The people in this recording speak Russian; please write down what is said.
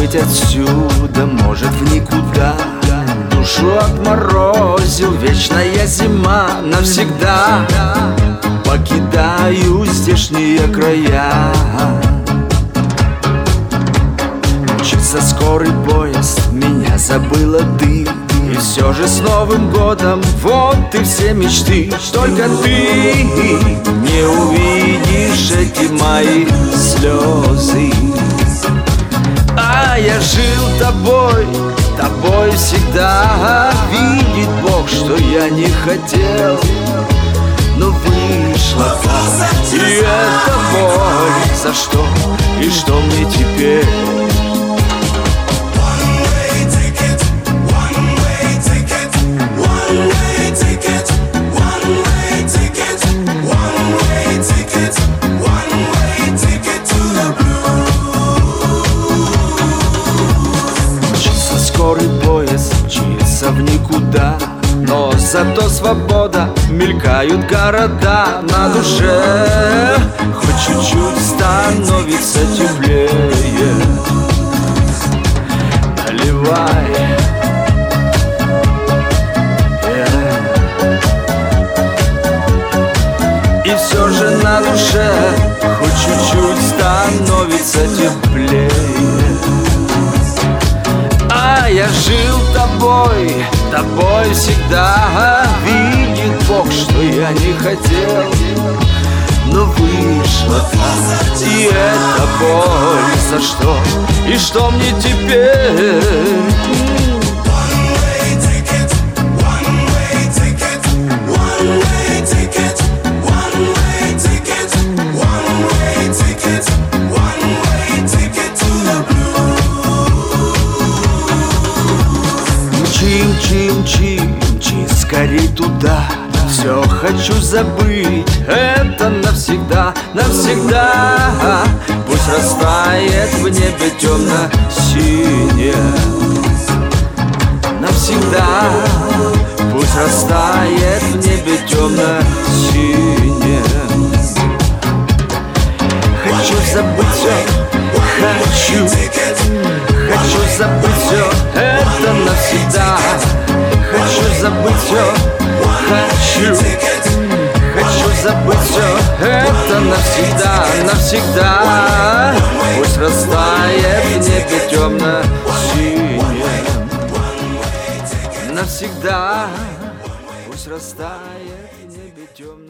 улететь отсюда, может в никуда. Душу отморозил вечная зима. Навсегда покидаю здешние края. Мчится скорый поезд, меня забыла ты. И все же с Новым годом вот и все мечты. Только ты не увидишь эти мои слезы. А я жил тобой, тобой всегда. Видит Бог, что я не хотел, но вышло так. И это боль, за что и что мне теперь? Скорый поезд мчится в никуда, но зато свобода, мелькают города. На душе хоть чуть-чуть становится теплее. Наливай, и все же на душе хоть чуть-чуть становится теплее. А я жил тобой, тобой всегда. Видит Бог, что я не хотел, но вышло так. И это боль, за что и что мне теперь? Мчи скорей туда. Все хочу забыть, это навсегда, навсегда. Пусть растает в небе темно-синее. Навсегда пусть растает в небе темно-синее. Хочу забыть все, хочу забыть все, это навсегда. Хочу забыть все, хочу забыть все, это навсегда, навсегда. Пусть растает в небе темно-синее. Навсегда пусть растает в небе темно-синее.